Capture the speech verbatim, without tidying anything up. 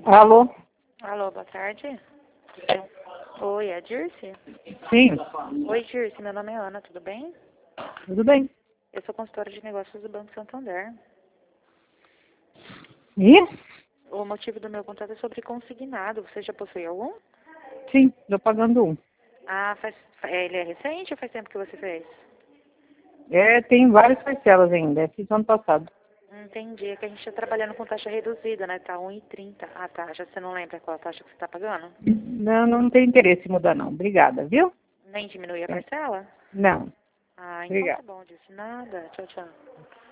Alô? Alô, boa tarde. Oi, é a Dirce? Sim, Oi, Dirce, meu nome é Ana, tudo bem? tudo bem. Eu sou consultora de negócios do Banco Santander. E? O motivo do meu contato é sobre consignado. Você já possui algum? Sim, estou pagando um. Ah, faz, é, ele é recente ou faz tempo que você fez? É, tem várias parcelas ainda, fiz ano passado. Entendi, é que a gente está trabalhando com taxa reduzida, né? Tá um e trinta a taxa. Você não lembra qual a taxa que você está pagando? Não, não tem interesse em mudar não. Obrigada, viu? Nem diminuir a É. parcela? Não, Ah, então tá obrigada. bom, Dirce. Nada. Tchau, tchau.